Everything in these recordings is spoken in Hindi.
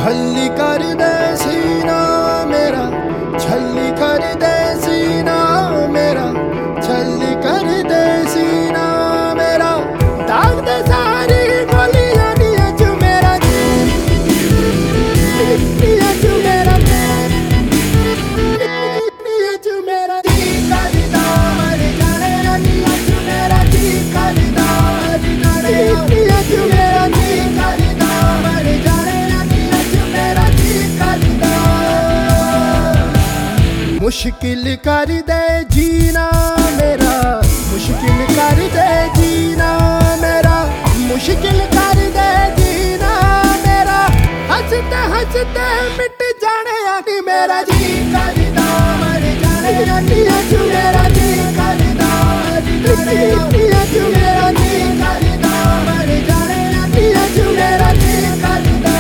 छल्ली कर दे सीना मेरा, छल्ली कर दे सीना मेरा, छल्ली कर दे सीना मेरा, दाग दे सारी गोलियां दिया चू मेरा जी, दिया चू मेरा, दिया चू मेरा जी करदा मर जाने दिया चू मेरा जी करदा मर जाने दिया चू मेरा जी करदा मर जाने दिया चू मेरा जी करदा। मुश्किल कर दे जीना मेरा, मुश्किल कर दे जीना मेरा, मुश्किल कर दे जीना मेरा, हंसते हंसते मिट जाने आदि मेरा जी करदा मर जाने दिया चू मेरा जी करदा दिया चू मेरा जी करदा मर जाने दिया चू मेरा जी करदा।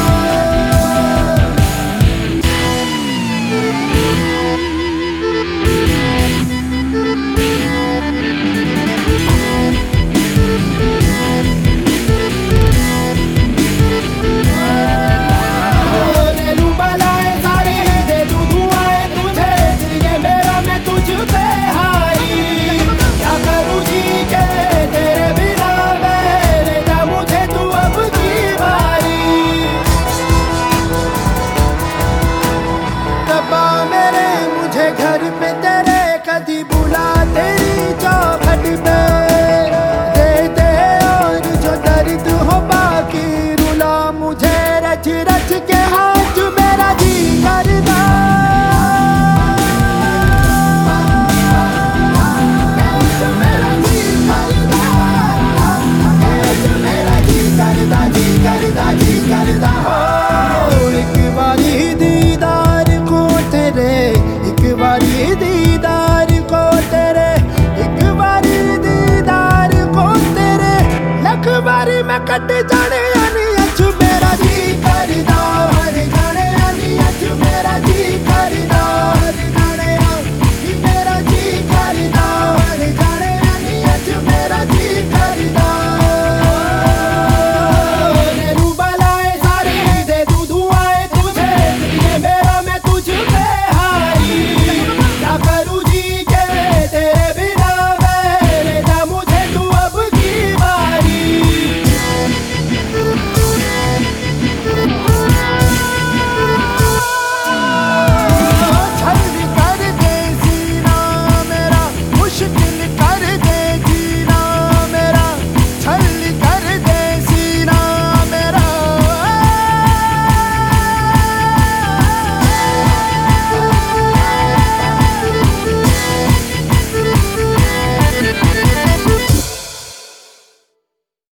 घर पे तेरे कदी बुला तेरी चौखट पे दे दे, और जो दर्द हो बाकी रुला मुझे रच रच के हाथ मेरा जी करदा। मेरा जी करदा, मेरा जी करदा जी करदा जी करदा हो। एक बारी दीदार को तेरे, एक बारी दीदार को तेरे, एक बारी दीदार को तेरे, लख बारी मैं कट जाने